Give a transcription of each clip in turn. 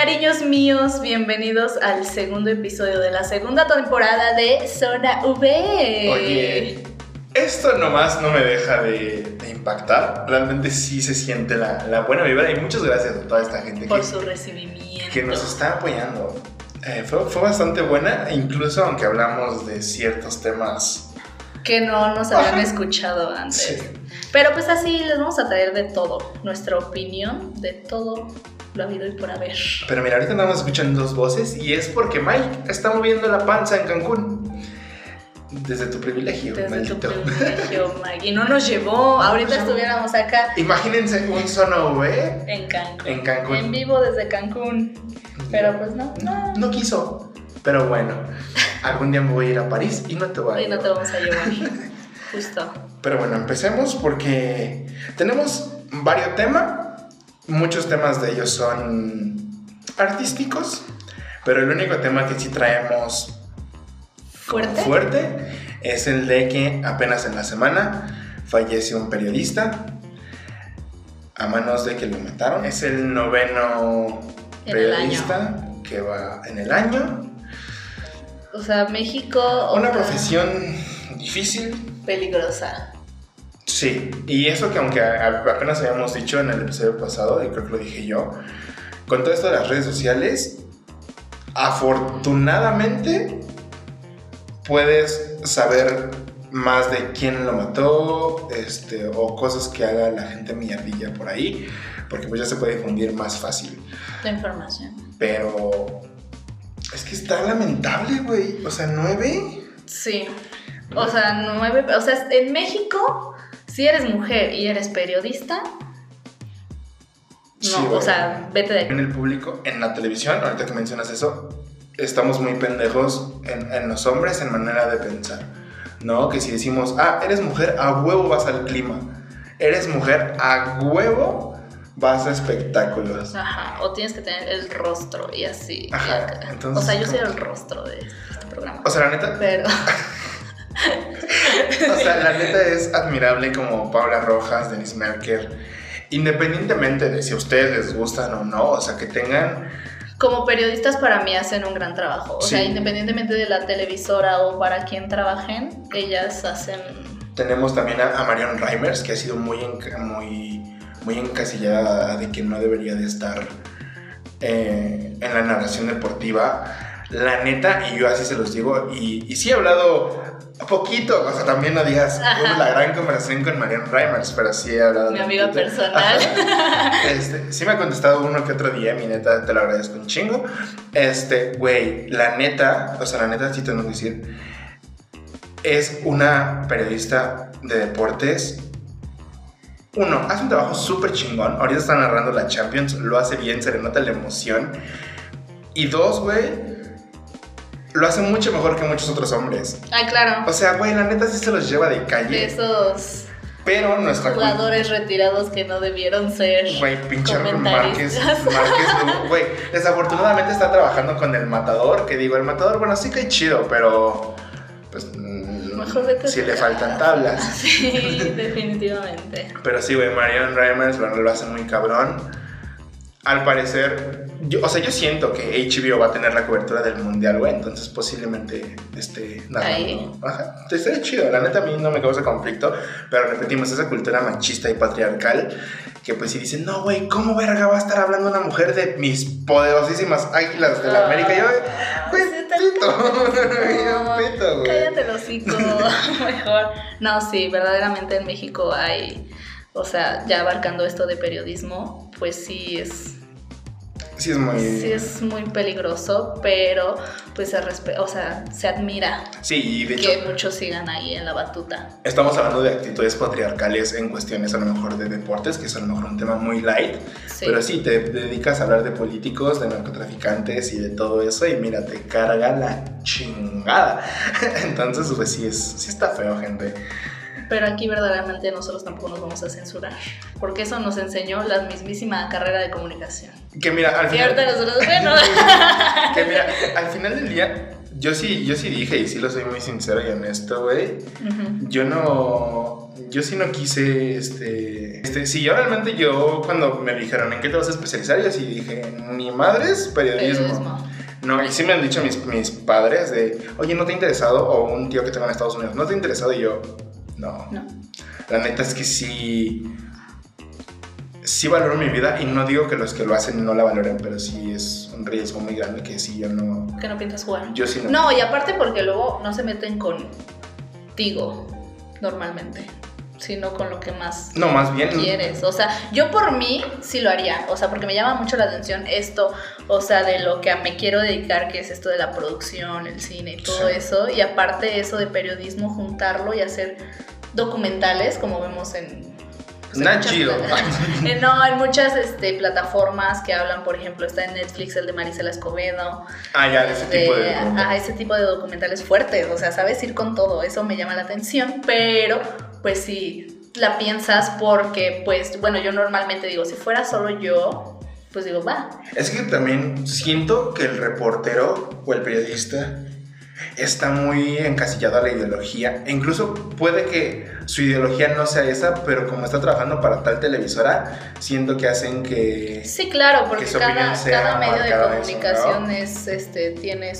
Cariños míos, bienvenidos al segundo episodio de la segunda temporada de Zona V. Oye, esto nomás no me deja de impactar. Realmente sí se siente la buena vibra y muchas gracias a toda esta gente por su recibimiento, que nos está apoyando. Fue bastante buena, incluso aunque hablamos de ciertos temas que no nos habían escuchado antes. Sí. Pero pues así les vamos a traer de todo, nuestra opinión de todo lo habido y por haber. Pero mira, ahorita andamos escuchando dos voces y es porque Mike está moviendo la panza en Cancún. Desde tu privilegio, Desde maldito. tu privilegio, Mike. Y no nos llevó, ahorita estuviéramos acá. Imagínense un Zona V en Cancún. En Cancún. En vivo desde Cancún. Pero pues no. No quiso. Pero bueno, algún día me voy a ir a París y no te voy a llevar. Y no te vamos a llevar. Justo. Pero bueno, empecemos porque tenemos varios temas. Muchos temas de ellos son artísticos, pero el único tema que sí traemos fuerte es el de que apenas en la semana fallece un periodista a manos de que lo mataron. Es el 9º periodista que va en el año. O sea, México... Una profesión difícil. Peligrosa. Sí, y eso que aunque apenas habíamos dicho en el episodio pasado, y creo que lo dije yo, con todo esto de las redes sociales, afortunadamente puedes saber más de quién lo mató, o cosas que haga la gente mierdilla por ahí, porque pues ya se puede difundir más fácil la información. Pero es que está lamentable, güey. O sea, 9. Sí. O sea, 9. O sea, en México, si eres mujer y eres periodista, sí, no, o sea, vete de aquí. En el público, en la televisión, ahorita que mencionas eso, estamos muy pendejos en los hombres en manera de pensar, ¿no? Que si decimos, eres mujer, a huevo vas al clima. Eres mujer, a huevo vas a espectáculos. Ajá, o tienes que tener el rostro y así. Ajá, entonces... O sea, yo soy el rostro de este programa. O sea, la neta... Pero... O sea, la neta es admirable como Paula Rojas, Denise Merker, independientemente de si a ustedes les gustan o no, o sea, que tengan... Como periodistas para mí hacen un gran trabajo, o sí. sea, independientemente de la televisora o para quien trabajen, ellas hacen... Tenemos también a Marion Reimers, que ha sido muy encasillada de que no debería de estar en la narración deportiva. La neta, y yo así se los digo, y sí he hablado poquito, o sea, también no digas la gran conversación con Marion Reimers, pero sí he hablado. Mi amiga personal. Sí me ha contestado uno que otro día, mi neta, te lo agradezco un chingo. Güey, la neta, o sea, la neta sí tengo que decir, es una periodista de deportes. Uno, hace un trabajo súper chingón. Ahorita está narrando la Champions, lo hace bien, se le nota la emoción. Y dos, güey, lo hace mucho mejor que muchos otros hombres. Ah, claro. O sea, güey, la neta sí se los lleva de calle. De esos pero nuestra jugadores retirados que no debieron ser. Güey, pinche Márquez, güey, desafortunadamente está trabajando con el Matador, que digo, el Matador, bueno, sí que es chido, pero pues mejor vete sí le faltan tablas. Sí, definitivamente. Pero sí, güey, Marion Reimers lo hace muy cabrón. Al parecer, yo siento que HBO va a tener la cobertura del mundial, güey, entonces posiblemente narrando. Ajá, estaría chido, la neta a mí no me causa conflicto, pero repetimos, esa cultura machista y patriarcal, que pues si dicen, no, güey, ¿cómo verga va a estar hablando una mujer de mis poderosísimas águilas de la América? Yo, güey, pito, güey. Cállate el hocico, mejor. No, sí, verdaderamente en México hay, o sea, ya abarcando esto de periodismo, pues sí es muy peligroso, pero pues se admira. Sí, y de hecho, que muchos sigan ahí en la batuta. Estamos hablando de actitudes patriarcales en cuestiones a lo mejor de deportes, que es a lo mejor un tema muy light, sí. Pero sí, te dedicas a hablar de políticos, de narcotraficantes y de todo eso, y mira, te carga la chingada. Entonces, pues sí está feo, gente. Pero aquí verdaderamente nosotros tampoco nos vamos a censurar, porque eso nos enseñó la mismísima carrera de comunicación. Que mira, al final... nosotros, bueno. Que mira, al final del día, yo sí dije, y sí lo soy muy sincero y honesto, güey. Yo sí no quise, sí, yo cuando me dijeron en qué te vas a especializar, yo sí dije, ni madres, periodismo. No, y sí me han dicho mis padres de, oye, ¿no te ha interesado? O un tío que tengo en Estados Unidos, ¿no te ha interesado? Y yo, no. La neta es que sí valoro mi vida, y no digo que los que lo hacen no la valoren, pero sí es un riesgo muy grande que sí yo no... Que no piensas jugar. Yo sí no. No, y aparte porque luego no se meten contigo normalmente, sino con lo que más bien quieres. O sea, yo por mí sí lo haría, o sea, porque me llama mucho la atención esto, o sea, de lo que me quiero dedicar, que es esto de la producción, el cine y todo eso, y aparte eso de periodismo, juntarlo y hacer documentales, como vemos en... Pues en muchas plataformas que hablan, por ejemplo, está en Netflix el de Marisela Escobedo. Ya, de ese tipo de documentales. Ese tipo de documentales fuertes, o sea, sabes ir con todo, eso me llama la atención, pero pues sí la piensas porque, pues, bueno, yo normalmente digo, si fuera solo yo, pues digo, va. Es que también siento que el reportero o el periodista está muy encasillado a la ideología, e incluso puede que su ideología no sea esa, pero como está trabajando para tal televisora, siento que hacen que... Sí, claro, porque cada medio de comunicación eso, ¿no? Tiene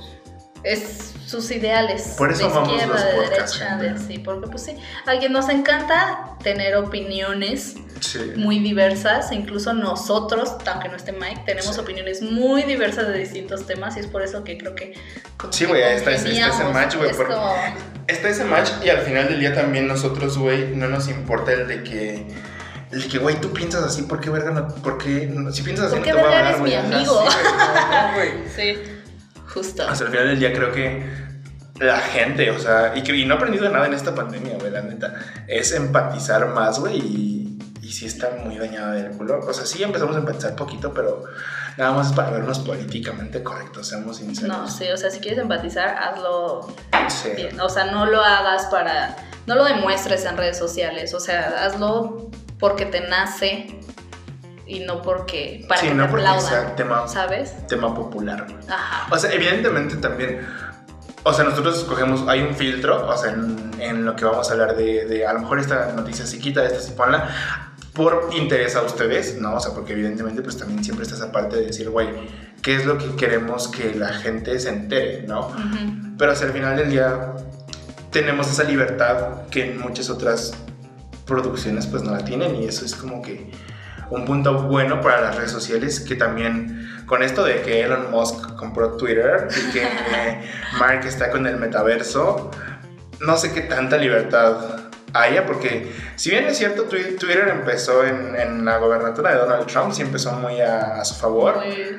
sus ideales. Por eso de amamos izquierda, los de podcasts, derecha, sí, porque pues sí, a quien nos encanta tener opiniones sí, muy diversas, incluso nosotros, aunque no esté Mike, tenemos opiniones muy diversas de distintos temas, y es por eso que creo que sí, güey, está ese match, güey, está ese match, y al final del día también nosotros, güey, no nos importa el de que, güey, tú piensas así, ¿por qué verga no? Si piensas así no te voy a hablar, güey. Eres mi amigo. güey. Sí, justo. Hasta el final del día creo que la gente, o sea, y no he aprendido nada en esta pandemia, güey, la neta, es empatizar más, güey, y sí está muy dañada del culo. O sea, sí empezamos a empatizar poquito, pero nada más es para vernos políticamente correctos, seamos sinceros. No, sí, o sea, si quieres empatizar, hazlo bien. O sea, no lo hagas no lo demuestres en redes sociales, o sea, hazlo porque te nace y no porque para que te aplaudan, sea tema, ¿sabes? Tema popular. Ajá. O sea, evidentemente también, o sea, nosotros escogemos, hay un filtro, o sea, en lo que vamos a hablar de a lo mejor esta noticia sí quita, esta sí ponla, por interés a ustedes, ¿no? O sea, porque evidentemente pues también siempre está esa parte de decir, güey, ¿qué es lo que queremos que la gente se entere, ¿no? Uh-huh. Pero hacia el final del día tenemos esa libertad que en muchas otras producciones pues no la tienen, y eso es como que un punto bueno para las redes sociales, que también con esto de que Elon Musk compró Twitter y que Mark está con el metaverso, no sé qué tanta libertad haya, porque si bien es cierto, Twitter empezó en la gobernatura de Donald Trump, sí empezó muy a su favor.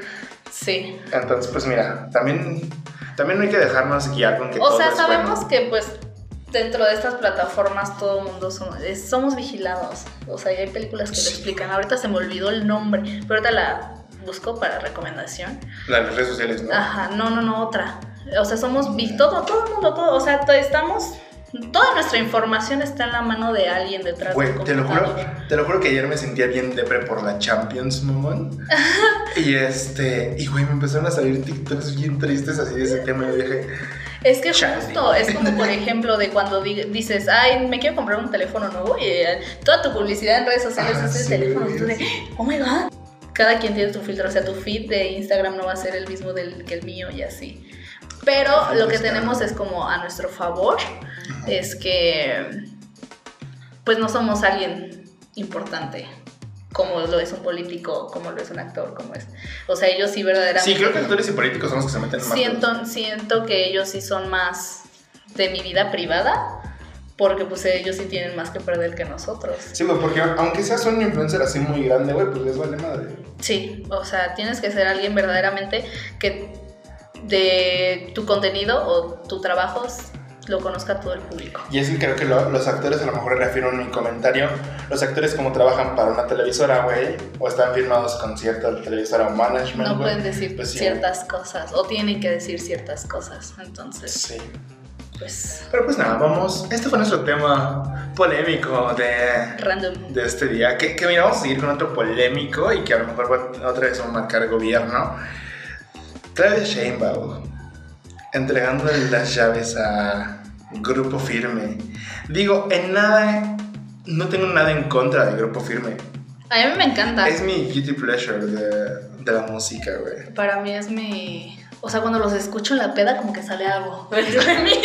Sí. Entonces, pues mira, también no hay que dejarnos guiar con que todo es sabemos bueno. Que pues dentro de estas plataformas todo el mundo somos vigilados. O sea, y hay películas que lo explican. Ahorita se me olvidó el nombre, pero ahorita la busco para recomendación. Las redes sociales, ¿no? Ajá, no, otra. O sea, somos todo el mundo, o sea, toda nuestra información está en la mano de alguien detrás del computador. Te lo juro que ayer me sentía bien depre por la Champions, mamón. y güey, me empezaron a salir TikToks bien tristes así de ese tema, y yo dije... Es que justo, es como por ejemplo de cuando dices, ay, me quiero comprar un teléfono nuevo, y toda tu publicidad en redes sociales es el teléfono, y tú de, oh my god. Cada quien tiene tu filtro, o sea, tu feed de Instagram no va a ser el mismo que el mío y así. Pero lo que tenemos es como a nuestro favor, es que pues no somos alguien importante, como lo es un político, como lo es un actor, como es. O sea, ellos sí verdaderamente... Sí, creo que actores y políticos son los que se meten más. Siento que ellos sí son más de mi vida privada, porque pues ellos sí tienen más que perder que nosotros. Sí, güey, porque aunque seas un influencer así muy grande, güey, pues les vale madre. Sí, o sea, tienes que ser alguien verdaderamente que de tu contenido o tu trabajo lo conozca todo el público. Y es que creo que los actores, a lo mejor refiero en mi comentario, los actores como trabajan para una televisora, güey, o están firmados con cierta televisora o management, no pueden decir pues, ciertas cosas, o tienen que decir ciertas cosas, entonces... Sí. Pues... Pero pues nada, vamos, este fue nuestro tema polémico de este día, que mira, vamos a seguir con otro polémico y que a lo mejor otra vez va a marcar gobierno. Claudia Sheinbaum entregándole las llaves a Grupo Firme. Digo, en nada, no tengo nada en contra de Grupo Firme. A mí me encanta. Es mi guilty pleasure de la música, güey. Para mí es mi... O sea, cuando los escucho en la peda, como que sale algo. Es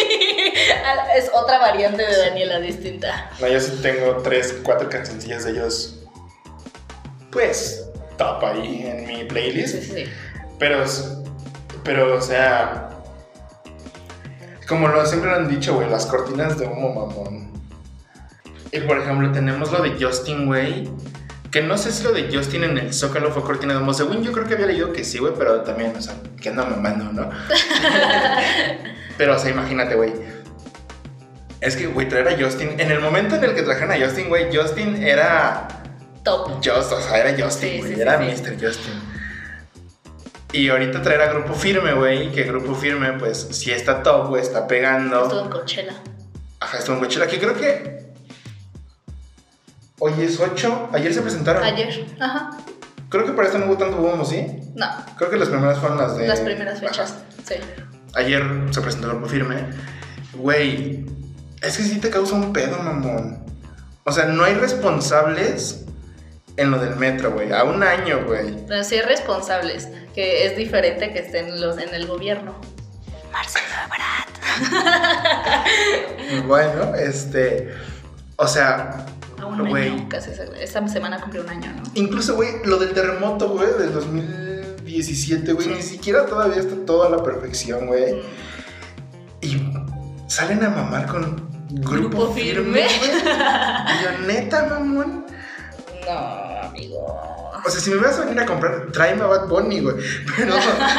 otra variante de Daniela distinta. No, yo sí tengo 3, 4 cancioncillas de ellos, pues, top ahí en mi playlist. Sí. Pero, o sea, como siempre lo han dicho, güey, las cortinas de humo, mamón. Y por ejemplo, tenemos lo de Justin, güey. Que no sé si lo de Justin en el Zócalo fue cortina de humo. Según yo creo que había leído que sí, güey, pero también, o sea, que ando mamando, ¿no? Pero, o sea, imagínate, güey. Es que, güey, traer a Justin... En el momento en el que trajeron a Justin, güey, Justin era... Top. O sea, era Justin, güey. Era Mr. Justin. Y ahorita traer a Grupo Firme, güey. Que Grupo Firme, pues, sí está top, güey. Está pegando. Estuvo en Coachella. Ajá, estuvo en Coachella. Que creo que... Hoy es 8. Ayer se presentaron. Ayer, ajá. Creo que para esto no hubo tanto boom, ¿sí? No. Creo que las primeras fueron las de... Las primeras fechas, sí. Ayer se presentó Grupo Firme. Güey, es que sí te causa un pedo, mamón. O sea, no hay responsables en lo del metro, güey. A un año, güey. Pero sí hay responsables, que es diferente que estén en el gobierno. Marcelo Ebrard. Bueno, o sea... A un año, casi. Esta semana cumplió un año, ¿no? Incluso, güey, lo del terremoto, güey, del 2017, güey, ni siquiera todavía está todo a la perfección, güey. Y salen a mamar con Grupo Firme, güey. Y yo, neta, mamón. No, amigo. O sea, si me vas a venir a comprar, tráeme a Bad Bunny, güey. Pero,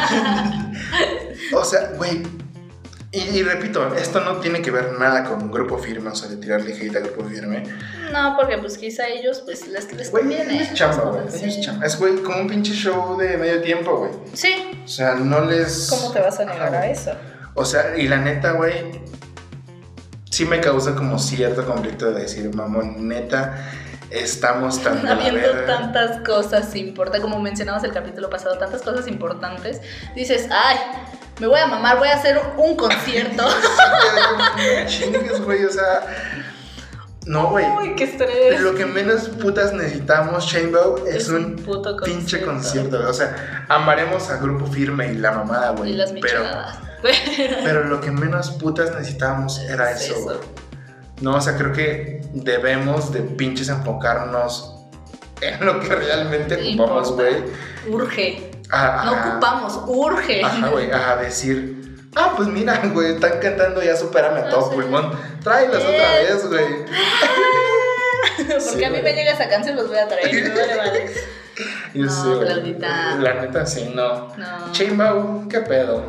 o sea, güey. Y repito, esto no tiene que ver nada con Grupo Firme, o sea, de tirarle hate a Grupo Firme. No, porque pues quizá a ellos pues les güey, conviene. Es chamba, güey. Es chamba. Es, güey, como un pinche show de medio tiempo, güey. Sí. O sea, no les... ¿Cómo te vas a negar a eso? O sea, y la neta, güey, sí me causa como cierto conflicto de decir, mamón, neta, estamos tan habiendo tantas cosas importantes, como mencionamos el capítulo pasado, tantas cosas importantes, dices, ay, me voy a mamar, voy a hacer un concierto. Chingues, güey, o sea, no, güey. Uy, qué estrés. Lo que menos putas necesitamos, Chainbow, es un puto pinche concierto, güey. O sea, amaremos a Grupo Firme y la mamada, güey. Y las micheladas. Pero lo que menos putas necesitábamos era eso, güey. No, o sea, creo que debemos de pinches enfocarnos en lo que realmente ocupamos, güey. Urge. Ajá. No ocupamos, urge. Ajá, güey, a decir, pues mira, güey, están cantando ya Supérame a todo pulmón. Tráelas otra vez, güey. Porque sí, a mí me llega esa canción, los voy a traer. Vale. Yo no, sí, güey. Claudita. La neta, sí, no. Chainbow, ¿qué pedo?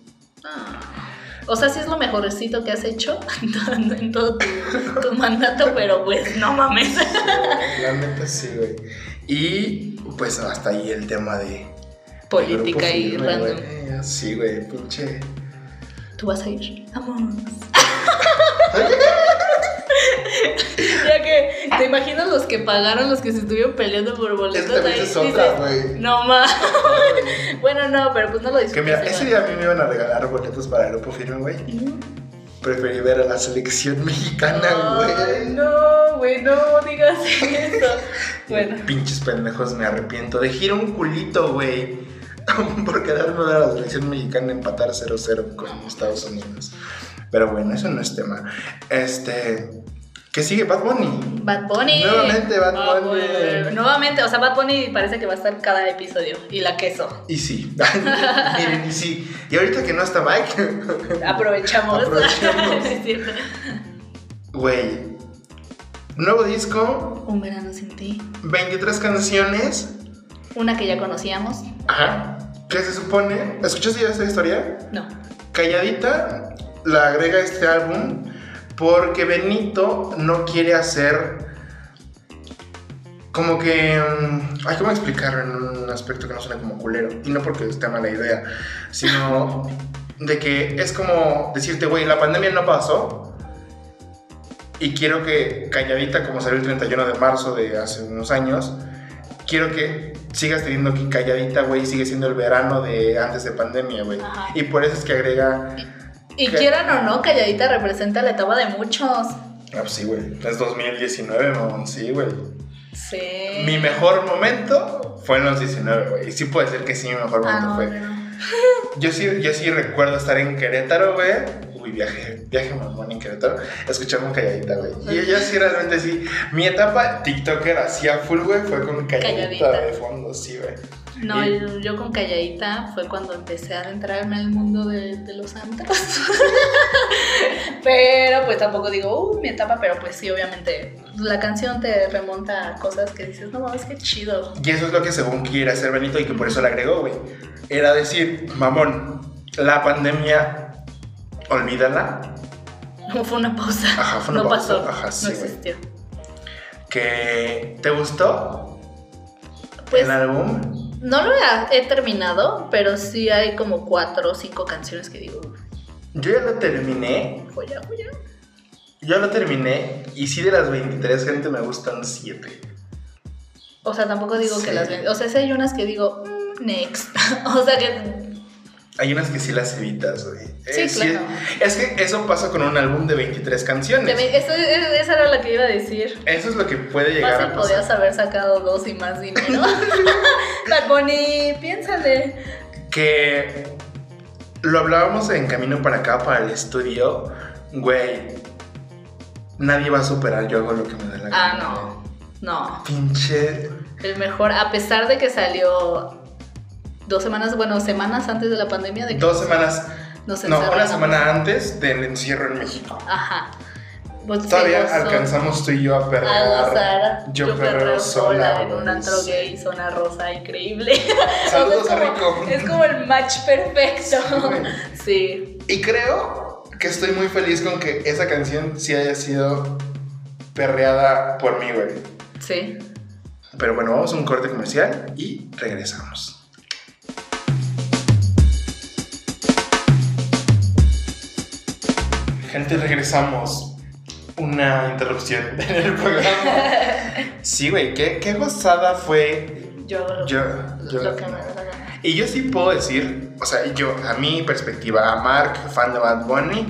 O sea, sí es lo mejorcito que has hecho en todo tu mandato, pero pues no mames. La neta sí, güey. Y pues hasta ahí el tema de política de y firme, random. Güey. Sí, güey, pinche. ¿Tú vas a ir? Vamos. Ya que te imaginas los que pagaron, los que se estuvieron peleando por boletos. Esta vez es otra, güey. No más. Bueno, no, pero pues no lo disfruté. Que mira, ese día a mí me iban a regalar boletos para el Grupo Firme, güey. Preferí ver a la selección mexicana, güey. No, güey, no digas eso. Bueno. Pinches pendejos, me arrepiento. De girar un culito, güey. Por quedarme a la selección mexicana empatar 0-0 con Estados Unidos. Pero bueno, eso no es tema. ¿Qué sigue? Bad Bunny. Bad Bunny. Nuevamente Bad Bunny. Nuevamente, o sea, Bad Bunny parece que va a estar cada episodio. Y la queso. Y sí. Miren, y sí. Y ahorita que no está Mike. Aprovechamos. Es cierto. Güey. Nuevo disco. Un verano sin ti. 23 canciones. Una que ya conocíamos. Ajá. ¿Qué se supone? ¿Escuchaste ya esta historia? No. Calladita la agrega a este álbum porque Benito no quiere hacer como que... ¿cómo explicarlo en un aspecto que no suene como culero? Y no porque esté mala idea, sino de que es como decirte, güey, la pandemia no pasó y quiero que Calladita, como salió el 31 de marzo de hace unos años, quiero que sigas teniendo que Calladita, güey, sigue siendo el verano de antes de pandemia, güey. Y por eso es que agrega... Y quieran o no, Calladita representa la etapa de muchos. Ah, pues sí, güey. Es 2019, mamón, sí, güey. Sí. Mi mejor momento fue en los 19, güey. Y sí puede ser que sí, mi mejor momento fue. No. Yo sí recuerdo estar en Querétaro, güey. Uy, viaje mamón en Querétaro. Escuchando Calladita, güey. Y yo sí, realmente sí. Mi etapa TikToker hacía full, güey, fue con Calladita de fondo, sí, güey. No, yo con Calladita fue cuando empecé a adentrarme al mundo de los antros. Pero pues tampoco digo, mi etapa, pero pues sí, obviamente la canción te remonta a cosas que dices, no mames, qué chido. Y eso es lo que según quiere hacer Benito y que por eso le agregó, güey. Era decir, mamón, la pandemia, olvídala. No fue una pausa. Ajá, fue una pausa. Pasó. Ajá, sí, no existió. ¿Que te gustó? Pues, ¿el álbum? No lo he terminado, pero sí hay como 4 o 5 canciones que digo. Yo ya lo terminé. Joya. Yo lo terminé y sí de las 23, gente, me gustan 7. O sea, tampoco digo sí. que las... O sea, sí hay unas que digo, next. O sea que... Hay unas que sí las evitas, güey. Sí, claro. Es que eso pasa con un álbum de 23 canciones. Esa era la que iba a decir. Eso es lo que puede llegar Fácil a pasar. podías haber sacado 2 y más dinero. Bad Bunny, piénsale. Que lo hablábamos en camino para acá, para el estudio. Güey, nadie va a superar Yo Hago Lo Que Me Da La Gana. No. Pinche... El mejor, a pesar de que salió 2 semanas, semanas antes de la pandemia. De que 2 semanas. Nos No, encerramos. una semana antes del encierro en México. Ajá. Pues todavía alcanzamos tú y yo a perrear. A gozar. Yo perreo sola en un antro gay, zona rosa, increíble. Saludos a Rico. Es como el match perfecto. Sí. Y creo que estoy muy feliz con que esa canción sí haya sido perreada por mí, güey. Sí. Pero bueno, vamos a un corte comercial y regresamos. Gente, regresamos. Una interrupción en el programa. Sí, güey, qué gozada fue. Yo lo que me da la gana. Y yo sí puedo decir, o sea, a mi perspectiva, a Mark, fan de Bad Bunny,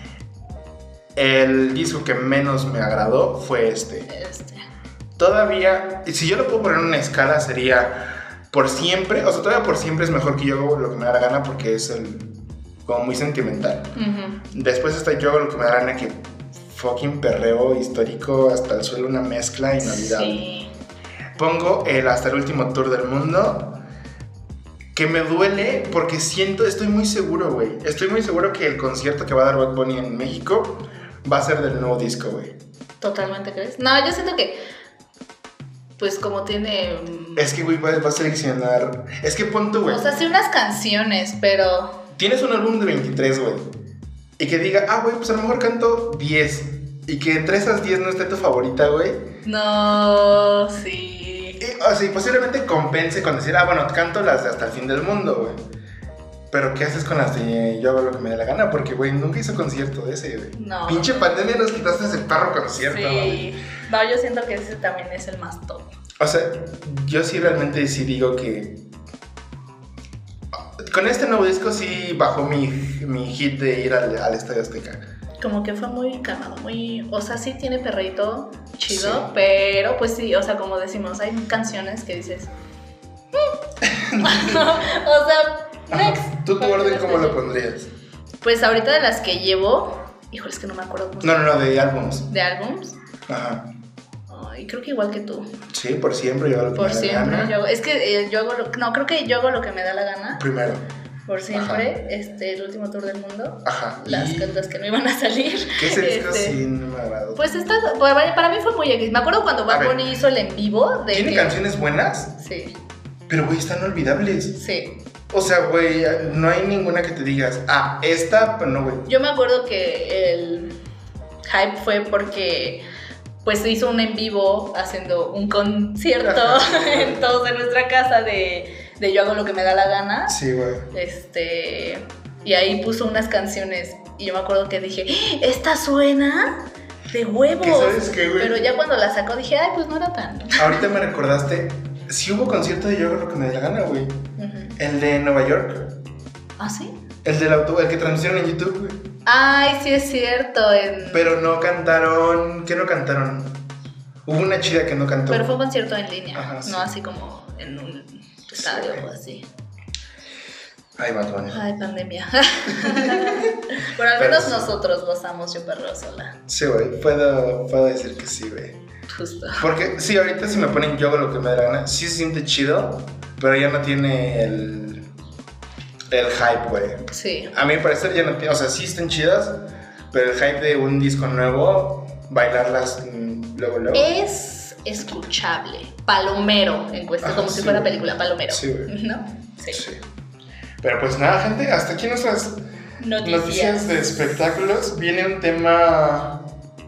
el disco que menos me agradó fue este. Todavía, si yo lo puedo poner en una escala, sería Por Siempre. O sea, todavía Por Siempre es mejor que Yo Hago Lo Que Me Da La Gana porque es como muy sentimental. Después está Yo Hago Lo Que Me Da La Gana, que fucking perreo histórico hasta el suelo, una mezcla inolvidable. Sí. Pongo el Hasta el Último Tour del Mundo, que me duele porque estoy muy seguro, güey. Estoy muy seguro que el concierto que va a dar Bad Bunny en México va a ser del nuevo disco, güey. ¿Totalmente crees? No, yo siento que, pues como tiene... Es que, güey, va a seleccionar... Es que pon tú, güey. O sea, sí unas canciones, pero... Tienes un álbum de 23, güey. Y que diga, güey, pues a lo mejor canto 10. Y que entre esas 10 no esté tu favorita, güey. No, sí. O sea, posiblemente compense con decir, bueno, canto las de Hasta el Fin del Mundo, güey. Pero ¿qué haces con las de Yo Hago Lo Que Me Dé La Gana? Porque, güey, nunca hizo concierto de ese, güey. No. Pinche pandemia, nos quitaste ese perro concierto, sí. güey. No, yo siento que ese también es el más top. O sea, yo sí realmente sí digo que... Con este nuevo disco sí bajó mi hit de ir al Estadio Azteca. Como que fue muy calmado, muy... O sea, sí tiene perrito chido, Sí. Pero pues sí, o sea, como decimos, hay canciones que dices... O sea, next. ¿Tú tu orden cómo lo pondrías? Pues ahorita de las que llevo... Híjole, es que no me acuerdo cómo se llama. No, de álbums. ¿De álbums? Ajá. Ay, creo que igual que tú. Sí, Por Siempre, Yo Hago Lo Que Por Me Da La siempre. Gana. Es que yo hago lo... No, creo que yo hago lo que me da la gana. Primero. Por siempre, el último tour del mundo. Ajá. Las cantas que no iban a salir. ¿Qué ese disco sí no me agradó? Pues para mí fue muy X. Me acuerdo cuando Bad Bunny hizo el en vivo de ¿Tiene que... canciones buenas? Sí, Pero, güey, están olvidables. sí. O sea, güey, no hay ninguna que te digas, esta, pero no, güey. Yo me acuerdo que el hype fue porque pues se hizo un en vivo haciendo un concierto en todos en nuestra casa de Yo Hago Lo Que Me Da La Gana. Sí, güey. Y ahí puso unas canciones y yo me acuerdo que dije, ¡esta suena de huevos! ¿Qué sabes qué, güey? Pero ya cuando la sacó dije, ay, pues no era tan... Ahorita me recordaste sí hubo concierto de Yo Hago Lo Que Me Dé La Gana, güey. El de Nueva York. ¿Ah, sí? El el que transmitieron en YouTube, güey. Ay, sí es cierto. Pero no cantaron. ¿Qué no cantaron? Hubo una chida que no cantó. Pero fue un concierto en línea, ajá, sí. no así como en un estadio o así. Ay, Bad Bunny. Ay, pandemia. Pero al menos nosotros gozamos Yo Perreo Sola. Sí, güey, puedo decir que sí, güey. Justo. Porque sí, ahorita si me ponen Yo Hago Lo Que Me Dé La Gana, sí se siente chido, pero ya no tiene el hype, güey. Sí. A mi parecer ya no tiene, o sea, sí están chidas, pero el hype de un disco nuevo, bailarlas luego. Es escuchable, palomero en cuestión, como si fuera película, palomero. Sí, güey. ¿No? Sí. Pero pues nada, gente, hasta aquí nuestras noticias de espectáculos. Viene un tema,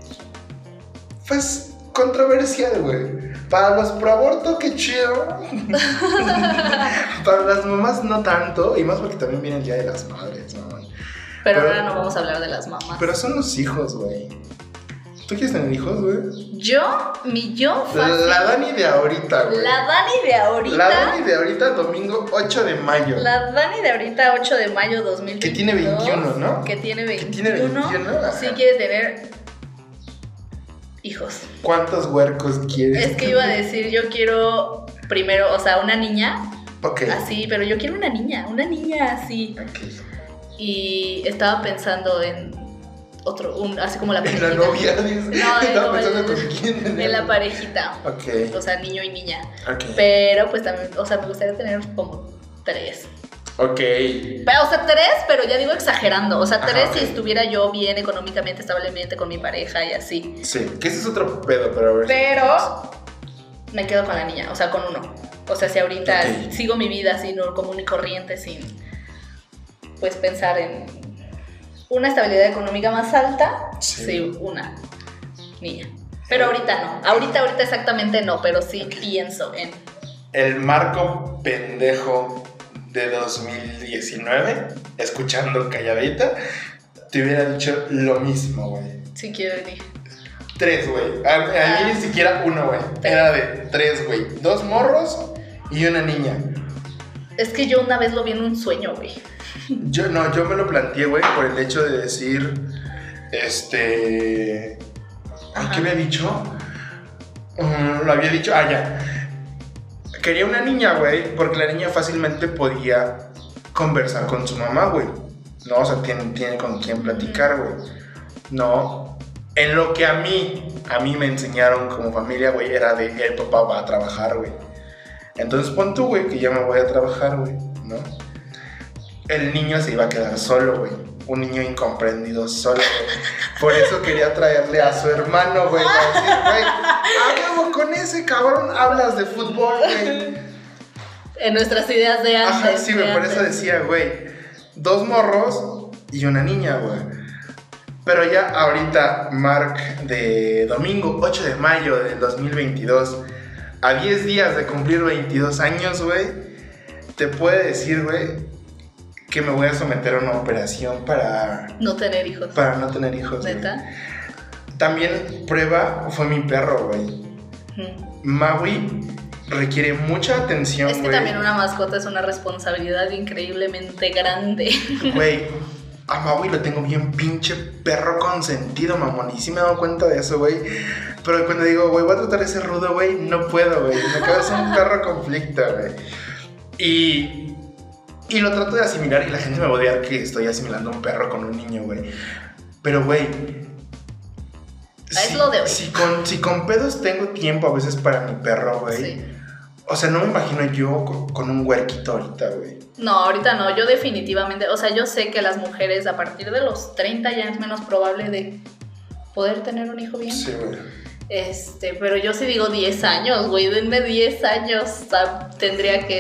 pues, controversial, güey. Para los pro aborto, qué chido. Para las mamás no tanto, y más porque también viene el Día de las Madres, ¿no? Pero ahora no vamos a hablar de las mamás. Pero son los hijos, güey. ¿Tú quieres tener hijos, güey? Mi yo fácil. La Dani de ahorita, güey. La Dani de ahorita, domingo 8 de mayo. La Dani de ahorita, 8 de mayo 2022. Que tiene 21, ¿no? Que tiene 21. Que tiene 21. Sí quiere tener hijos. ¿Cuántos huercos quieres? Es que iba a decir, yo quiero primero, o sea, una niña. Ok. Así, pero yo quiero una niña así. Ok. Y estaba pensando en así como la parejita. En la novia, dices. No, estaba pensando con quién. En la parejita. Ok. O sea, niño y niña. Ok. Pero pues también, o sea, me gustaría tener como 3. Ok. Pero, o sea, 3, pero ya digo exagerando. O sea, 3 Ajá, si ok. estuviera yo bien económicamente, establemente con mi pareja y así. Sí, que ese es otro pedo, pero a ver. Pero me quedo con la niña, o sea, con uno. O sea, si ahorita Ok. sigo mi vida así, no común y corriente, sin pues pensar en una estabilidad económica más alta, sí, una niña. Pero ahorita no. Ahorita exactamente no, pero sí pienso en. El Marco pendejo de 2019, escuchando Calladita, te hubiera dicho lo mismo, güey. Si quiero ir. 3, güey. A mí ni siquiera uno, güey. Era de 3, güey. 2 morros y una niña. Es que yo una vez lo vi en un sueño, güey. Yo me lo planteé, güey, por el hecho de decir, ¿qué me había dicho? Lo había dicho, ya. Quería una niña, güey, porque la niña fácilmente podía conversar con su mamá, güey. No, o sea, tiene con quién platicar, güey. No, en lo que a mí me enseñaron como familia, güey, era de el papá va a trabajar, güey. Entonces pon tú, güey, que ya me voy a trabajar, güey, ¿no? El niño se iba a quedar solo, güey. Un niño incomprendido solo, güey. Por eso quería traerle a su hermano, güey. Para decir, güey, háblame con ese cabrón, hablas de fútbol, güey. En nuestras ideas de antes. Ajá, sí, güey, por eso decía, güey, 2 morros y una niña, güey. Pero ya ahorita, Mark, de domingo 8 de mayo del 2022, a 10 días de cumplir 22 años, güey, te puede decir, güey, que me voy a someter a una operación para no tener hijos. Para no tener hijos. ¿Neta? Güey. También prueba fue mi perro, güey. Maui requiere mucha atención, güey. Es que también una mascota es una responsabilidad increíblemente grande. Güey, a Maui lo tengo bien pinche perro consentido, mamón. Y sí me he dado cuenta de eso, güey. Pero cuando digo, güey, voy a tratar ese rudo, güey, no puedo, güey. Me acaba de ser un perro conflicto, güey. Y lo trato de asimilar y la gente me va a odiar que estoy asimilando un perro con un niño, güey. Pero, güey, es lo de hoy. Si con pedos tengo tiempo a veces para mi perro, güey. Sí. O sea, no me imagino yo con un huerquito ahorita, güey. No, ahorita no. Yo definitivamente, o sea, yo sé que las mujeres a partir de los 30 ya es menos probable de poder tener un hijo bien. Sí, güey. Pero yo sí digo 10 años, güey. Denme 10 años. O sea, tendría que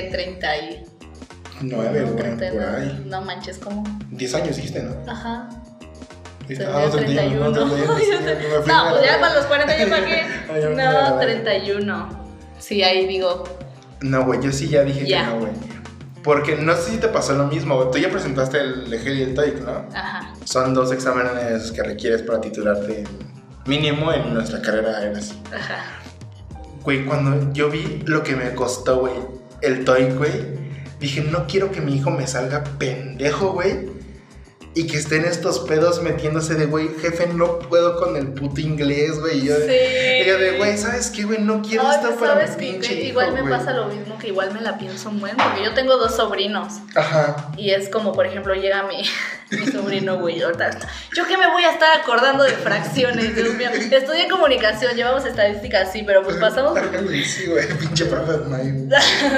9, güey, por ahí. No manches, ¿cómo? 10 años dijiste, ¿no? Ajá. Tendría 31. No, pues ya para los 40 ya para qué. No, 31. Sí, ahí digo. No, güey, yo sí ya dije ya. Que no, güey. Porque no sé si te pasó lo mismo, güey. Tú ya presentaste el EGEL y el TOEIC, ¿no? Ajá. Son 2 exámenes que requieres para titularte mínimo en nuestra carrera aérea. Ajá. Güey, cuando yo vi lo que me costó, güey, el TOEIC, güey, dije, no quiero que mi hijo me salga pendejo, güey. Y que estén estos pedos metiéndose de, güey, jefe, no puedo con el puto inglés, güey. Y yo de, güey, ¿sabes qué, güey? No quiero estar para mi pinche hijo, igual me pasa lo mismo, que igual me la pienso un buen, porque yo tengo 2 sobrinos. Ajá. Y es como, por ejemplo, llega mi sobrino, güey, ahorita, yo que me voy a estar acordando de fracciones, Dios mío. Estudié comunicación, llevamos estadísticas, sí, pero pues pasamos... Sí, güey, pinche profe May.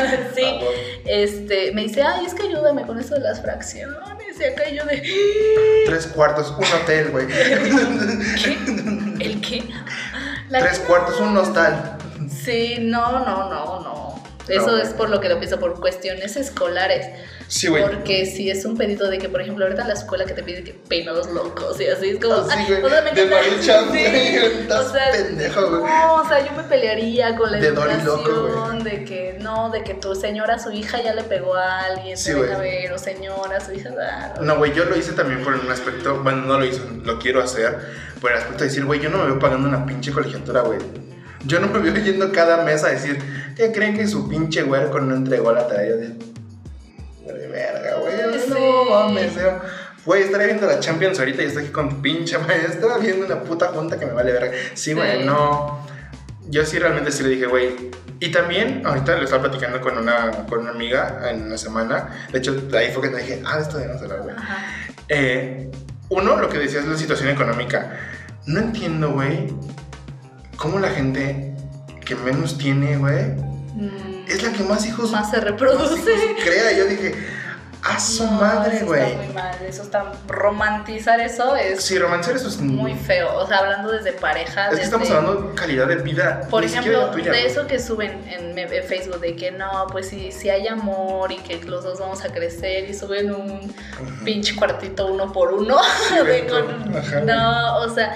Sí, me dice, ay, es que ayúdame con eso de las fracciones. Y acá yo de... 3/4, un hotel, güey. ¿Qué? ¿El qué? 3/4, un hostal. Sí, no. Eso es por lo que lo pienso, por cuestiones escolares. Sí, güey. Porque sí es un pedito de que, por ejemplo, ahorita en la escuela que te piden que peinados locos y así, es como... Sí, güey, o sea, me de Maruchan, sí, güey, estás o sea, pendejo, güey. No, o sea, yo me pelearía con la de educación loco, de que, no, de que tu señora, su hija ya le pegó a alguien, sí, te ven a ver, o señora, su hija... No, güey, yo lo hice también por un aspecto, bueno, no lo hice, lo quiero hacer, por el aspecto de decir, güey, yo no me veo pagando una pinche colegiatura, güey. Yo no me veo yendo cada mes a decir, ¿qué creen que su pinche huerco no entregó la tarea? De verga, güey, sí. No mames, güey, estaré viendo la Champions ahorita y estoy aquí con tu pinche maestra viendo una puta junta que me vale verga. Sí, güey, no. Yo sí realmente sí le dije, güey. Y también, ahorita lo estaba platicando con una amiga en una semana. De hecho, ahí fue que te dije, de esto debemos hablar, güey. Uno, lo que decías es la situación económica. No entiendo, güey, cómo la gente que menos tiene, güey, es la que más hijos... Más se reproduce. Crea, yo dije, a su madre, güey. Está muy mal, eso está... Romantizar eso es... Sí, romantizar eso es... muy feo, o sea, hablando desde pareja... Es que estamos hablando de calidad de vida. Por ejemplo, de eso que suben en Facebook, de que no, pues si hay amor y que los dos vamos a crecer y suben un pinche cuartito 1 por 1. Sí, no, o sea...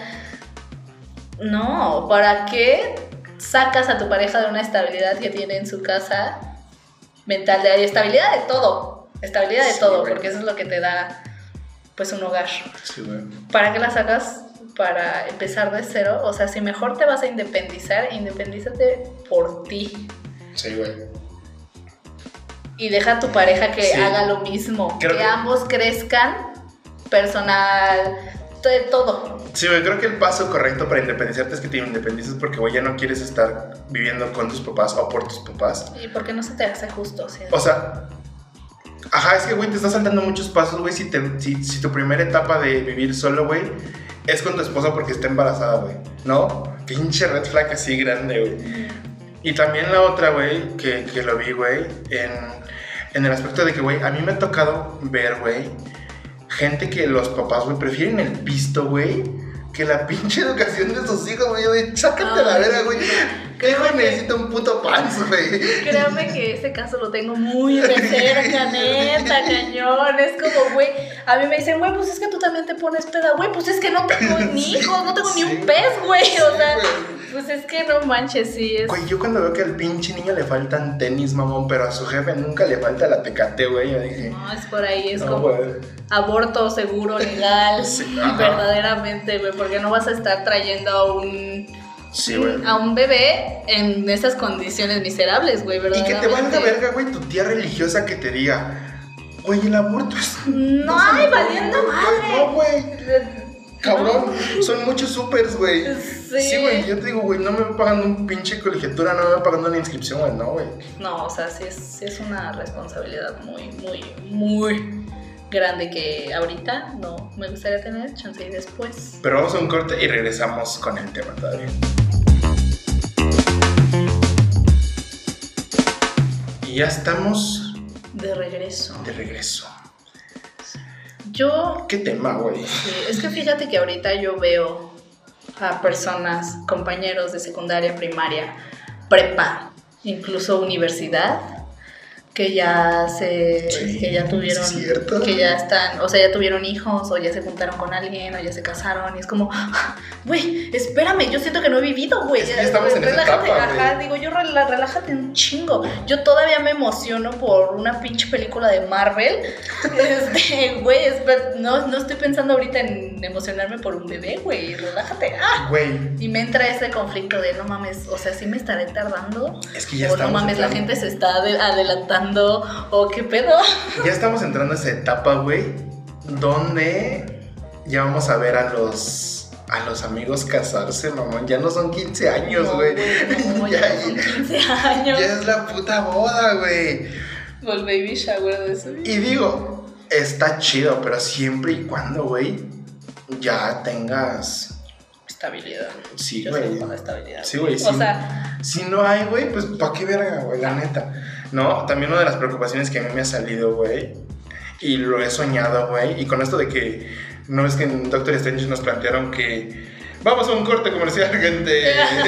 No, ¿para qué sacas a tu pareja de una estabilidad que tiene en su casa mental? De estabilidad de todo, porque eso es lo que te da, pues, un hogar. Sí, güey. ¿Para qué la sacas? Para empezar de cero. O sea, si mejor te vas a independizar, independízate por ti. Sí, güey. Y deja a tu pareja que haga lo mismo. Que ambos crezcan personal, de todo. Sí, güey, creo que el paso correcto para independizarte es que te independices porque, güey, ya no quieres estar viviendo con tus papás o por tus papás. ¿Y por qué no se te hace justo? ¿Sí? O sea, es que, güey, te estás saltando muchos pasos, güey, si tu primera etapa de vivir solo, güey, es con tu esposa porque está embarazada, güey, ¿no? Pinche red flag así grande, güey. Y también la otra, güey, que lo vi, güey, en el aspecto de que, güey, a mí me ha tocado ver, güey, gente que los papás, güey, prefieren el pisto, güey, que la pinche educación de sus hijos, güey. De sácate la verga, güey. ¿Qué hijo necesita un puto pants, güey? Créame que ese caso lo tengo muy de cerca, neta, cañón. Es como, güey, a mí me dicen, güey, pues es que tú también te pones peda, güey, pues es que no tengo ni hijos, no tengo ni un pez, güey. O sea, pues es que no manches, sí es. Güey, yo cuando veo que al pinche niño le faltan tenis, mamón, pero a su jefe nunca le falta la Tecate, güey, yo dije. No, es por ahí, es no, como güey. Aborto seguro, legal, sí, verdaderamente, güey, porque no vas a estar trayendo a un bebé en esas condiciones miserables, güey, verdaderamente. Y que te valga verga, güey, tu tía religiosa que te diga, güey, el aborto es... No, ay, valiendo madre. No, güey. Cabrón, son muchos supers, güey. Sí, güey, yo te digo, güey, no me voy pagando un pinche colegiatura, no me voy pagando una inscripción, güey, no, güey. No, o sea, sí es una responsabilidad muy, muy, muy grande que ahorita no me gustaría tener, chance y después. Pero vamos a un corte y regresamos con el tema todavía. Y ya estamos... De regreso. ¿Qué tema, güey? Sí, es que fíjate que ahorita yo veo a personas, compañeros de secundaria, primaria, prepa, incluso universidad, que ya Sí, que ya tuvieron, es cierto. que ya están, o sea, ya tuvieron hijos, o ya se juntaron con alguien, o ya se casaron, y es como, güey, espérame, yo siento que no he vivido, güey. Es que ya estamos en esa Relájate, etapa, ajá, güey. digo, yo relájate un chingo. Yo todavía me emociono por una pinche película de Marvel. Güey, no estoy pensando ahorita en emocionarme por un bebé, güey, relájate. Güey. Y me entra ese conflicto de, no mames, o sea, sí me estaré tardando. Es que ya o estamos no mames, la entrando- gente se está adelantando, o qué pedo. Ya estamos entrando a esa etapa, güey, donde ya vamos a ver a los amigos casarse, mamón. Ya no son 15 años, No, güey. no, ya, ya son 15 años. ya es la puta boda, güey. O el baby shower de eso. Y digo, está chido, pero siempre y cuando, güey, ya tengas... Estabilidad. Sí, Yo güey. soy con la estabilidad. Sí, güey. O sea, Si no hay, güey, pues ¿pa' qué verga, güey? La neta. No, también una de las preocupaciones que a mí me ha salido, güey, y lo he soñado, güey, y con esto de que, ¿no es que en Doctor Strange nos plantearon que vamos a un corte comercial, gente?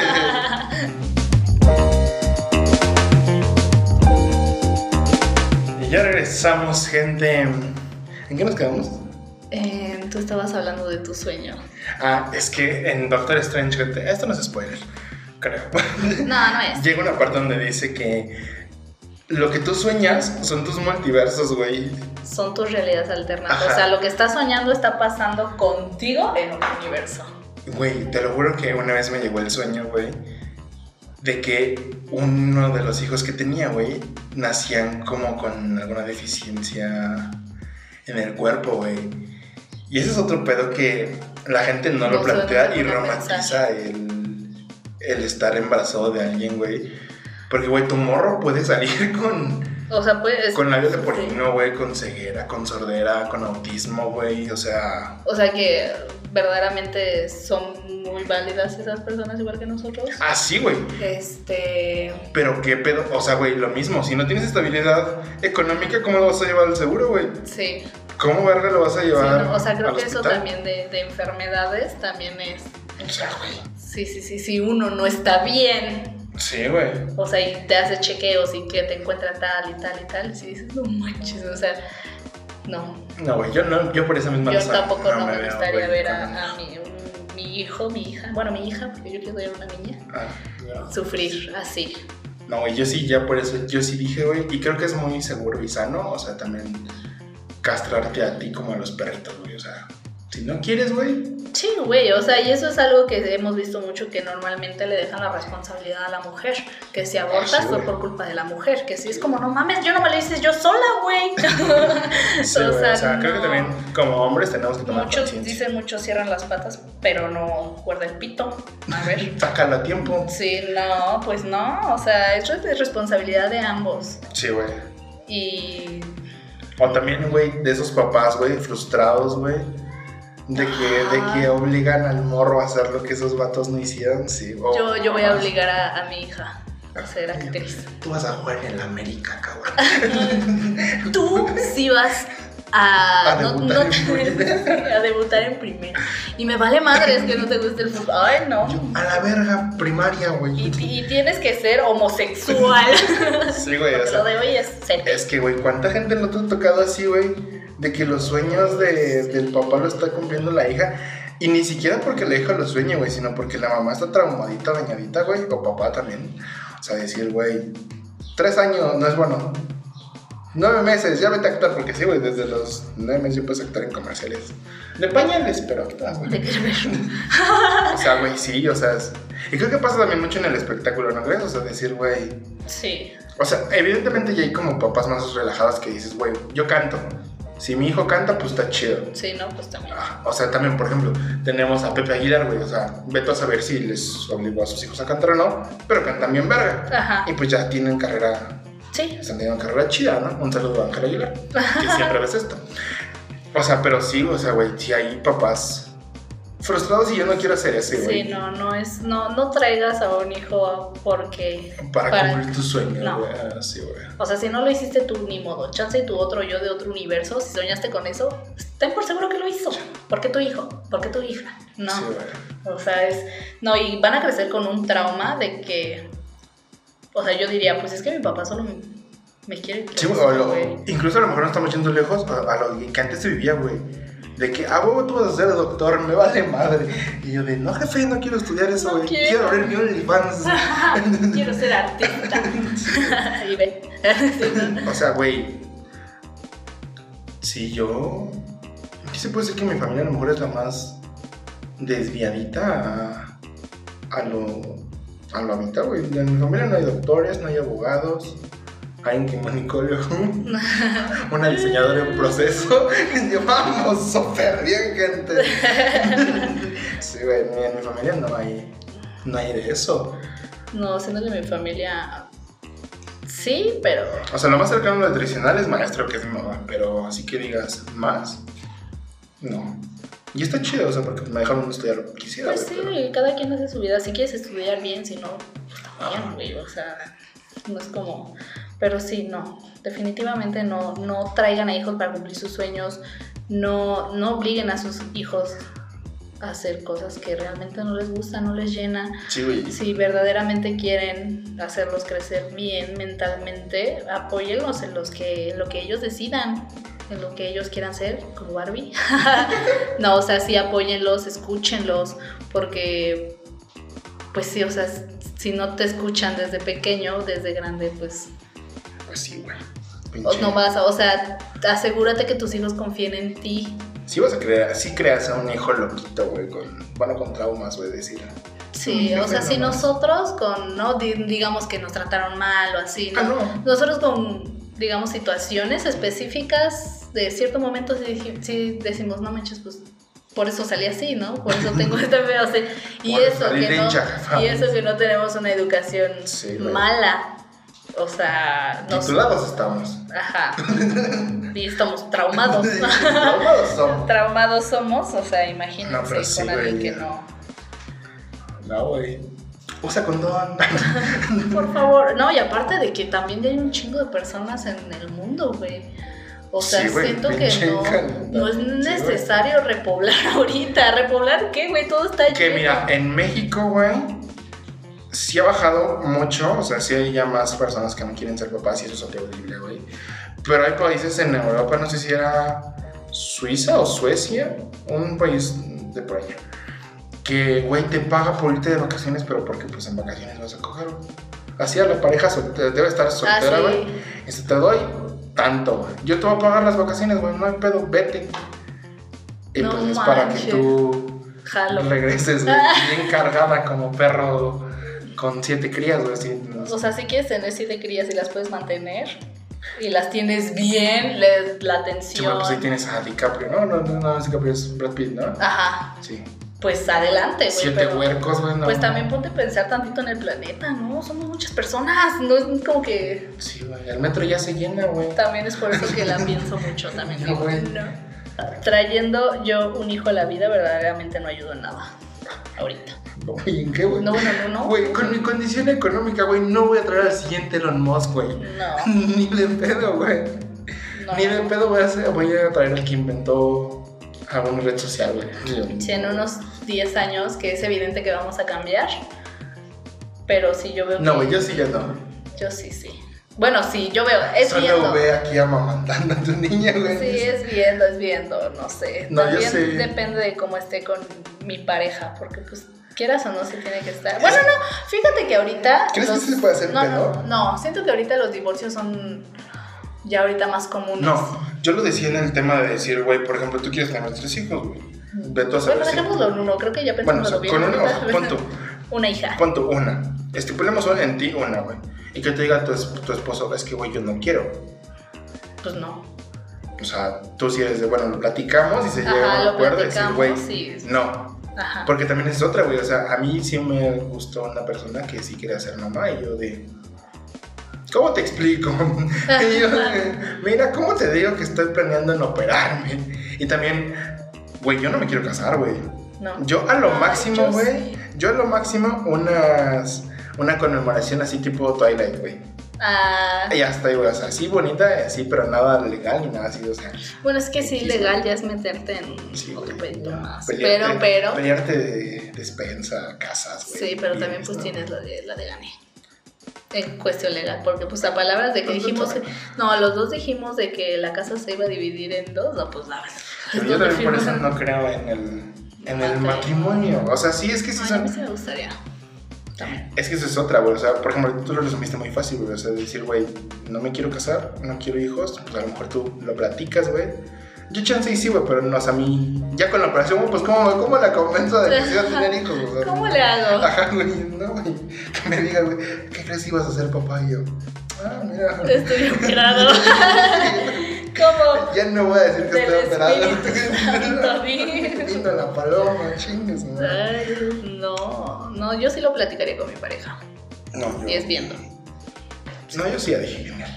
Y ya regresamos, gente. ¿En qué nos quedamos? tú estabas hablando de tu sueño. Ah, es que en Doctor Strange, gente, esto no es spoiler, creo. No es. Llega una parte donde dice que lo que tú sueñas son tus multiversos, güey. Son tus realidades alternadas. Ajá. O sea, lo que estás soñando está pasando contigo en otro universo. Güey, te lo juro que una vez me llegó el sueño, güey, de que uno de los hijos que tenía, güey, nacían como con alguna deficiencia en el cuerpo, güey. Y ese es otro pedo que la gente no lo No plantea sabemos y cómo romantiza el estar embarazado de alguien, güey. Porque, güey, tu morro puede salir O sea, pues. con labios de porcino, güey, con ceguera, con sordera, con autismo, güey, o sea... O sea que verdaderamente son muy válidas esas personas igual que nosotros. Ah, sí, güey. Pero qué pedo, o sea, güey, lo mismo, si no tienes estabilidad económica, ¿cómo lo vas a llevar al seguro, güey? Sí. ¿Cómo verga lo vas a Sí, llevar no, o sea, creo al que eso hospital? también de enfermedades también es. O sea, güey. Sí, si uno no está bien. Sí, güey. O sea, y te hace chequeos y que te encuentran tal y tal y tal. Y si dices, no manches, o sea, no. No, güey, yo por esa misma Yo razón tampoco no me veo, gustaría güey, ver con- a mi hijo, mi hija. Bueno, mi hija, porque yo quiero ver a una niña. Ah, no. Sufrir así. No, güey, yo sí, ya por eso, yo sí dije, güey, y creo que es muy seguro y sano, o sea, también castrarte a ti como a los perritos, güey, o sea, si no quieres, güey, Sí, güey, o sea, y eso es algo que hemos visto mucho, que normalmente le dejan la responsabilidad a la mujer, que si abortas sí, fue güey. por culpa de la mujer, que si es como, no mames, yo no me lo hice yo sola, güey. sí, güey, o sea, creo que no. también como hombres tenemos que tomar Muchos conciencia. dicen, muchos cierran las patas, pero no guarda el pito. A ver. Sácalo a tiempo. Sí, no, pues no, o sea, es responsabilidad de ambos. Sí, güey. Y O también, güey, de esos papás, güey, frustrados, güey, de que obligan al morro a hacer lo que esos vatos no hicieron, sí. O, yo voy a obligar a mi hija a ser actriz. Tú vas a jugar en el América, cabrón. Tú sí vas a debutar en primera. a debutar en primera. Y me vale madres que no te guste el fútbol. Ay, no. A la verga, primaria, güey. Y tienes que ser homosexual. Sí, güey, o Porque sea, lo de hoy es serio. es que, güey, ¿cuánta gente no te ha tocado así, güey? De que los sueños del papá lo está cumpliendo la hija. Y ni siquiera porque la hija lo sueñe, güey, sino porque la mamá está traumadita, dañadita, güey, o papá también. O sea, decir, güey, 3 años no es bueno. 9 meses, ya vete a actuar, porque sí, güey, desde los 9 meses yo puedo actuar en comerciales de pañales, pero actúas, güey. De que ver. O sea, güey, sí, o sea, y creo que pasa también mucho en el espectáculo, ¿no crees? O sea, decir, güey, Sí. o sea, evidentemente ya hay como papás más relajados que dices, güey, yo canto. Si mi hijo canta, pues está chido. Sí, no, pues también. O sea, también, por ejemplo, tenemos a Pepe Aguilar, güey. O sea, vete a saber si les obligó a sus hijos a cantar o no, pero cantan bien verga. Ajá. Y pues ya tienen carrera, Sí. están teniendo carrera chida, ¿no? Un saludo a Ángel Aguilar, que siempre ves esto. O sea, pero sí, o sea, güey, sí hay papás frustrados y yo no quiero hacer ese, güey. Sí, no traigas a un hijo porque Para cumplir tus sueños, No. güey. Sí, güey. o sea, si no lo hiciste tú, ni modo. Chance y tu otro yo de otro universo, si soñaste con eso, ten por seguro que lo hizo. ¿Por qué tu hijo? ¿Por qué tu hija? No. Sí, güey. O sea, no, y van a crecer con un trauma de que, o sea, yo diría, pues es que mi papá solo Me quiero ir. Sí, incluso a lo mejor no estamos yendo lejos a lo que antes se vivía, güey. De que, huevo, tú vas a ser doctor, me vale madre. Y yo de, no, jefe, no quiero estudiar eso, güey. Quiero abrir mi OnlyFans. Quiero ser artista. Y ve. O sea, güey. Si yo... ¿Qué se puede decir que mi familia a lo mejor es la más desviadita a lo habitual, güey? En mi familia no hay doctores, no hay abogados. Hay un ginecólogo, una diseñadora en proceso. Y yo, vamos, súper bien, gente. Sí, güey, en mi familia no hay de eso. No, siendo que mi familia... Sí, pero... O sea, lo más cercano a lo tradicional es maestro, que es mi mamá. Pero así que digas, ¿más? No. Y está chido, o sea, porque me dejaron estudiar lo que quisiera. Pues sí, pero... cada quien hace su vida. Si quieres estudiar bien, si no, pues también, güey. O sea, no es como... Pero sí, no, definitivamente no traigan a hijos para cumplir sus sueños, no obliguen a sus hijos a hacer cosas que realmente no les gustan, no les llenan. Sí, güey. Si verdaderamente quieren hacerlos crecer bien mentalmente, apóyenlos en lo que ellos decidan, en lo que ellos quieran ser, como Barbie. No, o sea, sí, apóyenlos, escúchenlos, porque, pues sí, o sea, si no te escuchan desde pequeño, desde grande, pues sí, güey. No vas a, o sea, asegúrate que tus hijos confíen en ti. Sí vas a crear, sí creas a un hijo loquito, güey, con traumas, güey, decir. Sí, o sea, si nosotros no digamos que nos trataron mal o así, ¿no? No. Nosotros con, digamos, situaciones específicas de cierto momento sí decimos, no manches, pues por eso salí así, ¿no? Por eso tengo este feo así. Y eso que no tenemos una educación mala. O sea, titulados estamos. Ajá. Y estamos traumados. Traumados somos, o sea, imagínense con alguien que no. No, güey. Usa condón. Por favor. No, y aparte de que también hay un chingo de personas en el mundo, güey. O sea, sí, siento que no es necesario repoblar ahorita. ¿Repoblar qué, güey? Todo está lleno. Que mira, en México, güey, sí ha bajado mucho, o sea, sí hay ya más personas que no quieren ser papás y eso es horrible, güey. Pero hay países en Europa, no sé si era Suiza o Suecia, un país de por allá, que, güey, te paga por irte de vacaciones, pero porque, pues, en vacaciones vas a coger, güey. Así a la pareja debe estar soltera, güey. Sí. Te doy tanto, güey. Yo te voy a pagar las vacaciones, güey, no hay pedo, vete. Y no, pues es para que tú regreses, güey, bien cargada como perro con 7 crías, güey. Sí, no. O sea, si quieres tener 7 crías y las puedes mantener y las tienes bien, la atención. Sí, bueno, pues ahí tienes a DiCaprio, ¿no? No, DiCaprio es Brad Pitt, ¿no? Ajá. Sí. Pues adelante, güey. 7 huercos, güey. No. Pues también ponte a pensar tantito en el planeta, ¿no? Somos muchas personas, no es como que... Sí, güey, el metro ya se llena, güey. También es por eso que la pienso mucho también. No, güey. No. Trayendo yo un hijo a la vida verdaderamente no ayudo en nada, ahorita. Güey, ¿en qué, güey? No. Güey, con mi condición económica, güey, no voy a traer al siguiente Elon Musk, güey. No. Ni de pedo, güey. No. Ni de pedo voy a traer al que inventó alguna red social, güey. Sí, en unos 10 años, que es evidente que vamos a cambiar. Pero sí, yo veo que... No, güey, yo sí ya no. Yo sí. Bueno, sí, yo veo, Solo viendo. Ve aquí amamantando a tu niña, güey. Sí, es viendo, no sé. No, también yo sé. Depende de cómo esté con mi pareja, porque pues quieras o no se tiene que estar. Bueno, no, fíjate que ahorita... ¿Crees que se puede hacer pedo? No, siento que ahorita los divorcios son ya ahorita más comunes. No, yo lo decía en el tema de decir, güey, por ejemplo, tú quieres tener 3 hijos, güey. Ve tú a saber. Bueno, dejémoslo en uno, creo que ya pensándolo bien. Con uno, pon tú. Una hija. Pon tú una. Estipulemos en ti una, güey. Y que te diga tu esposo, es que, güey, yo no quiero. Pues no. O sea, tú sí eres de, bueno, lo platicamos y se llega a un acuerdo y decir, güey, sí. No. Ajá. Porque también es otra, güey. O sea, a mí sí me gustó una persona que sí quería ser mamá y yo de... ¿Cómo te explico? Y yo mira, ¿cómo te digo que estoy planeando en operarme? Y también, güey, yo no me quiero casar, güey. No. Yo a lo máximo, güey, sí. Yo a lo máximo una conmemoración así tipo Twilight, güey. Y ya está, güey, o sea, sí bonita, sí, pero nada legal ni nada así, o sea. Bueno, es que sí, legal ya es meterte en otro pedito más. Pero. Pelearte de despensa, casas, güey. Sí, pero también pues tienes la de Gané. En cuestión legal, porque pues a palabras de que dijimos que, no, los dos dijimos de que la casa se iba a dividir en dos, no, pues nada. Pero yo también por eso no creo en el matrimonio. O sea, sí, es que sí son... A mí sí me gustaría. También. Es que eso es otra, güey. O sea, por ejemplo, tú lo resumiste muy fácil, güey. O sea, decir, güey, no me quiero casar, no quiero hijos, pues a lo mejor tú lo platicas, güey. Yo chance y sí, güey, pero no, o sea, a mí, ya con la operación, pues, ¿cómo la convenzo de que sí va a tener hijos? O sea, ¿cómo le hago? Ajá, güey, no, güey, que me diga, güey, ¿qué crees que ibas a ser papá? Y yo, mira. Estoy operado. ¿Cómo? Ya no voy a decir que estoy operado. Vino la paloma, chingues, ¿no? Ay, no, yo sí lo platicaría con mi pareja. No, yo. Y es viendo. No, yo sí ya dije, genial.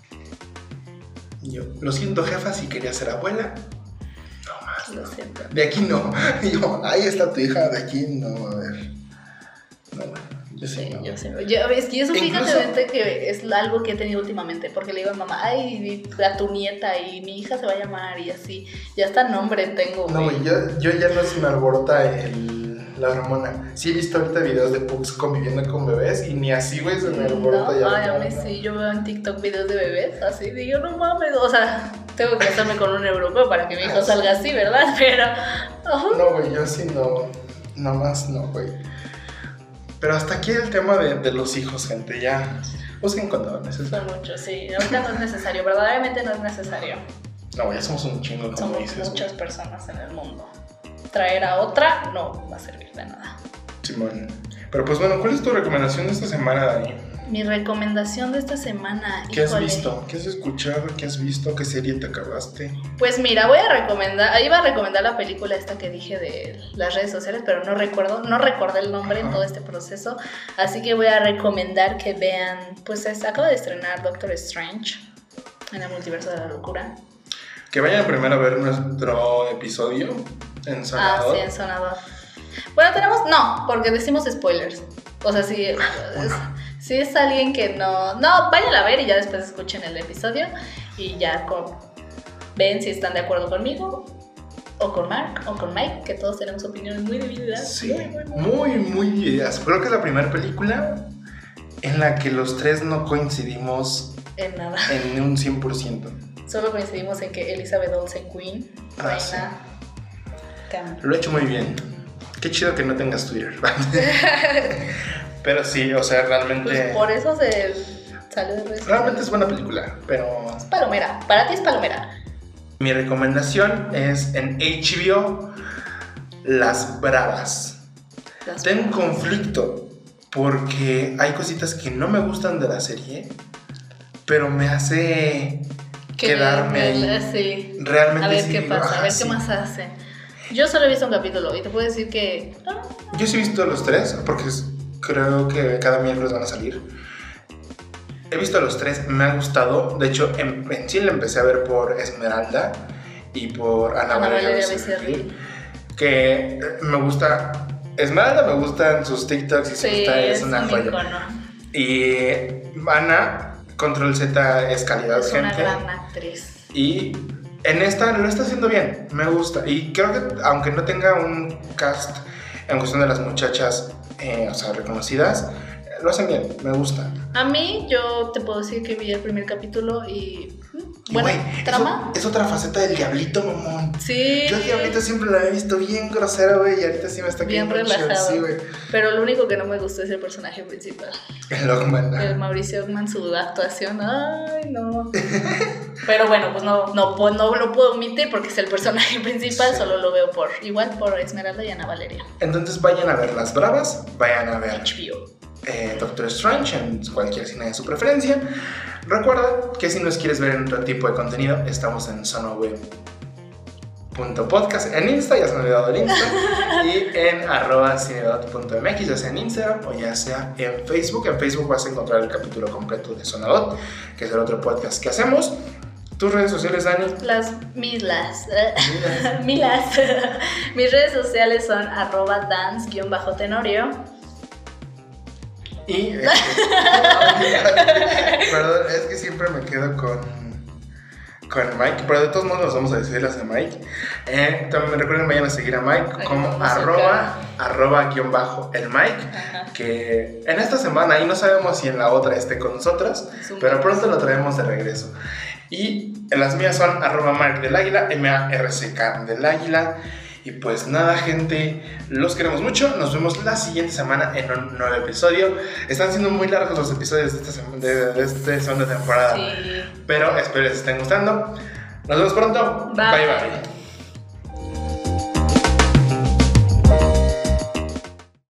Yo, lo siento, jefa, si quería ser abuela, no más. Lo siento. De aquí no. Y yo, ahí está tu hija, de aquí no, a ver. No, bueno, yo sí, no. Yo sí. Es que eso, fíjate, que es algo que he tenido últimamente, porque le digo a mamá, ay, a tu nieta y mi hija se va a llamar y así. Ya hasta nombre tengo. No, güey, yo ya no se me alborota la hormona. Sí he visto ahorita videos de pugs conviviendo con bebés y ni así, güey, se me alborota ya. Ay, a mí sí, yo veo en TikTok videos de bebés así, digo, no mames, o sea, tengo que casarme con un europeo para que mi hijo salga así, ¿verdad? Pero... No, güey, yo sí no más no, güey. Pero hasta aquí el tema de los hijos, gente, ya busquen condones. Son muchos, sí, ahorita no es necesario, verdaderamente no es necesario. No, ya somos un chingo, como dices. Somos muchas personas en el mundo. Traer a otra no va a servir de nada. Simón. Pero pues bueno, ¿cuál es tu recomendación de esta semana, Dani? Mi recomendación de esta semana... ¿Qué has visto? ¿Qué has escuchado? ¿Qué has visto? ¿Qué serie te acabaste? Pues mira, iba a recomendar la película esta que dije de las redes sociales, pero no recordé el nombre en todo este proceso, así que voy a recomendar que vean, pues acaba de estrenar Doctor Strange en el multiverso de la locura. Que vayan primero a ver nuestro episodio en Sonador. Sí, en Sonador. Bueno, porque decimos spoilers. O sea, si es alguien que no, vayan a ver y ya después escuchen el episodio y ya ven si están de acuerdo conmigo o con Mark o con Mike, que todos tenemos opiniones muy divididas. Sí, muy divididas. Creo que es la primera película en la que los tres no coincidimos en nada. En un 100%. Solo coincidimos en que Elizabeth Olsen Queen, reina. Sí. Lo he hecho muy bien. Qué chido que no tengas Twitter. Pero sí, o sea, realmente... Pues por eso se salió de redes. Realmente es buena película, pero... Es palomera, para ti es palomera. Mi recomendación es en HBO, Las Bravas. Tengo un conflicto porque hay cositas que no me gustan de la serie, pero me hace quedarme ahí. Sí. Realmente. A ver sí qué digo, pasa, a ver sí. qué más hace. Yo solo he visto un capítulo y te puedo decir que... Yo sí he visto los tres, porque creo que cada miércoles van a salir. He visto los tres, me ha gustado. De hecho, en sí la empecé a ver por Esmeralda y por Ana Valeria Becerril, que me gusta. Esmeralda me gustan sus TikToks y su es una joya. Y Ana, Control Z, es calidad, es gente. Es una gran actriz. Y en esta lo está haciendo bien, me gusta. Y creo que aunque no tenga un cast en cuestión de las muchachas, o sea, reconocidas, lo hacen bien, me gusta. A mí, yo te puedo decir que vi el primer capítulo y... Bueno, güey, trama. Es otra faceta del diablito, mamón. Sí. Yo al diablito siempre lo había visto bien grosero, güey, y ahorita sí me está quedando bien relajado. Sí, güey. Pero lo único que no me gustó es el personaje principal. El Ockman. El Mauricio Ockman, su actuación, ay, no. Pero bueno, pues no lo puedo omitir porque es el personaje principal, sí. Solo lo veo por Esmeralda y Ana Valeria. Entonces vayan a ver Las Bravas, vayan a ver HBO. Doctor Strange en cualquier cine de su preferencia. Recuerda que si nos quieres ver en otro tipo de contenido, estamos en sonoweb.podcast en Insta, ya se me ha olvidado el Insta, y en @cinedot.mx, ya sea en Instagram o ya sea en Facebook. En Facebook vas a encontrar el capítulo completo de Sonadot, que es el otro podcast que hacemos. ¿Tus redes sociales, Dani? Mis redes sociales son @dance_tenorio. Y perdón, es que siempre me quedo con Mike, pero de todos modos nos vamos a decir las de Mike. También recuerden, vayan a seguir a Mike como @el Mike, que en esta semana, y no sabemos si en la otra esté con nosotros, pero pronto lo traemos de regreso. Y las mías son @Mark del Águila, MARCK del Águila. Y pues nada, gente, los queremos mucho. Nos vemos la siguiente semana en un nuevo episodio. Están siendo muy largos los episodios de esta segunda temporada, pero espero les estén gustando. Nos vemos pronto. Bye bye.